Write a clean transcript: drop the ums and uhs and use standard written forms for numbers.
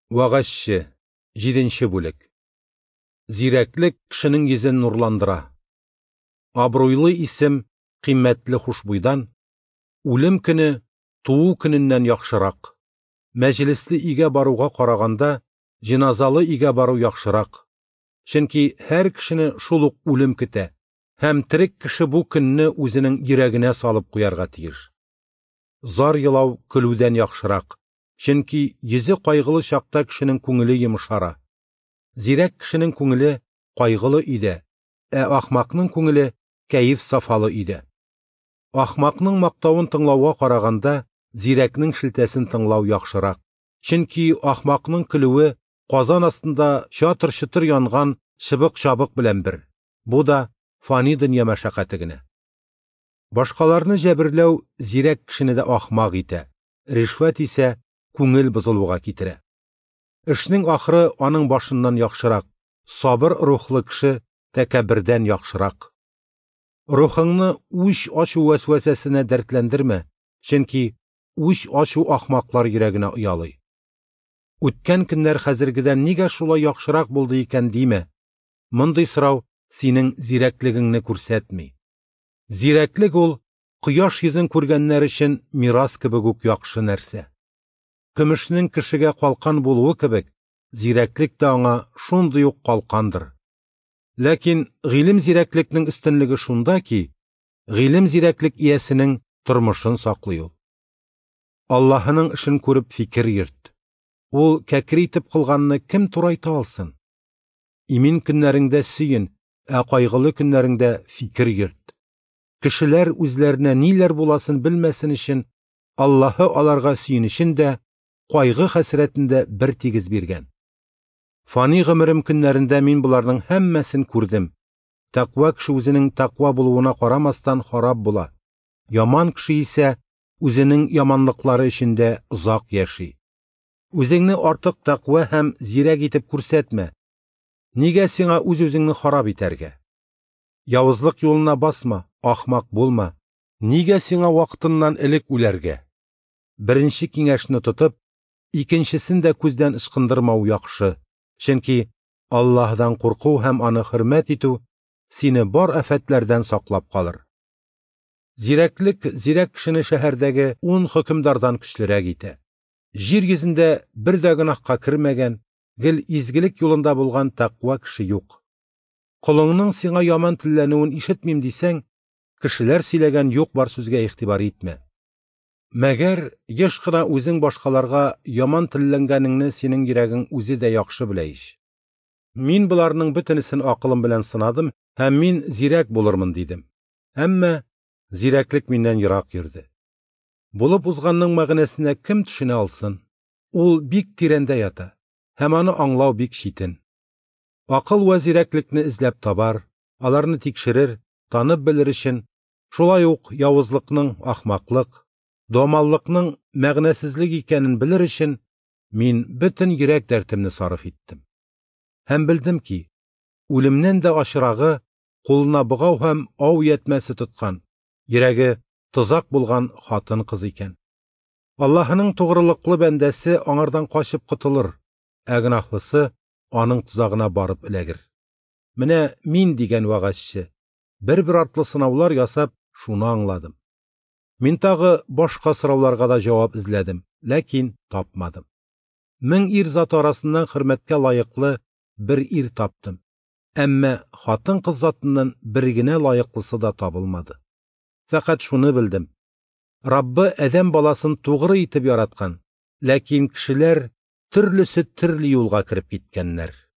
Вағашчы, 7-нче бүлек. Зирәклек кешенең йөзен нурландыра. Абруйлы исем кыйммәтле хушбуйдан, үлем көне туу көненнән яхшырак. Мәҗлесле игә баруга караганда, җиназалы игә бару яхшырак. Чөнки һәр кешене шул ук үлем көтә, һәм терек кеше бу көнне үзенең йөрәгенә салып куярга тиеш. Зар елау көлүдән яхшырак. Чөнки йөзе кайгылы чакта кешенең күңеле йомшара. Зирәк кешенең күңеле кайгылы өйдә, ахмакның күңеле кәеф сафалы өйдә. Ахмакның мактавын тыңлауга караганда, зирәкнең шелтәсен тыңлау яхшырак. Чөнки ахмакның көлүе казан астында чатыр-чытыр янган чыбык-чабык белән бер. Бу да фани дөнья мәшәкате генә. Башкаларны җәберләү зирәк кешене дә ахмак итә. Ришвәт исә күңел бозылуга китерә. Эшнең ахыры аның башыннан яхшырак. Сабыр рухлы кеше тәкәббердән яхшырак. Рухыңны үч ачу вәсвәсәсенә дәртләндермә, чөнки үч ачу ахмаклар йөрәгенә оялый. Үткән көннәр хәзергедән нигә шулай яхшырак булды икән димә. Мондый сорау синең зирәклегеңне күрсәтми. Зирәклек ул кояш йөзен күргәннәр өчен мирас кебек үк яхшы нәрсә. Көмешнең кешегә калкан булуы кебек, зирәклек тә аңа шундый ук калкандыр. Ләкин гыйлем зирәклекнең өстенлеге шунда ки, гыйлем зирәклек иясенең тормышын саклый ул. Аллаһының эшен күреп фикер йөрт. Ул кәкре итеп кылганны кем турайта алсын? Имин көннәреңдә сөен, кайгылы көннәреңдә фикер йөрт. Кешеләр үзләренә ниләр буласын белмәсен өчен, Аллаһы аларга сөенечен дә, кайгы хәсрәтендә бер тигез биргән. Фани гомерем көннәрендә мин буларның һәммәсен күрдем. Тақва кеше үзенең тақва булуына карамастан харап була. Яман кеше исә үзенең яманлыклары эчендә озак яши. Үзеңне артык тақва һәм зирәк итеп күрсәтмә. Нигә сиңа үз-үзеңне харап итәргә? Явызлык юлына басма, ахмак булма. Нигә сиңа вакытыннан элек үләргә? Беренче киңәшне тотып, икенчесен дә күздән ычкындырмау яхшы. Чөнки Аллаһдан курку һәм аны хөрмәт итү сине бар афәтләрдән саклап калыр. Зирәклек зирәк кешене шәһәрдәге 10 хөкемдардан көчлерәк итә. Җир йөзендә бер дә гөнаһка кермәгән, гел изгелек юлында булган тақва кеше юк. Кулыңның сиңа яман телләнүен ишетмим дисәң, кешеләр сөйләгән юк-бар сүзгә игътибар итмә. Мәгәр еш кына үзең башкаларга яман телләнгәнеңне синең йөрәгең үзе дә яхшы белә ич. Мин буларның бөтенесен акылым белән сынадым һәм мин зирәк булырмын дидем. Әмма зирәклек миннән ерак йөрде. Булып узганның мәгънәсенә кем төшенә алсын? Ул бик тирәндә ята, һәм аны аңлау бик читен. Акыл вә зирәклекне эзләп табар, аларны тикшерер, танып белер өчен, шулай ук явызлыкның ахмаклык, домаллыкның мәгънәсезлек икәнен белер өчен, мин бөтен йөрәк дәртемне сарыф иттем. Һәм белдем ки, үлемнән дә ачырагы кулына богау һәм ау ятмәсе тоткан, йөрәге тозак булган хатын-кыз икән. Аллаһының тугрылыклы бәндәсе аңардан качып котылыр, гөнаһлысы аның тузагына барып эләгер. Менә мин дигән вәгазьче, бер артлы сынаулар ясап, шуны аңладым. Мин тагы башка сорауларга да җавап эзләдем, ләкин тапмадым. 1000 ир заты арасыннан хөрмәткә лаеклы бер ир таптым. Әмма хатын-кыз затыннан бер генә лаеклысы да табылмады. Фәкать шуны белдем. Раббы адәм баласын тугры итеп яраткан, ләкин кешеләр төрлесе төрле юлга кирип киткәннәр.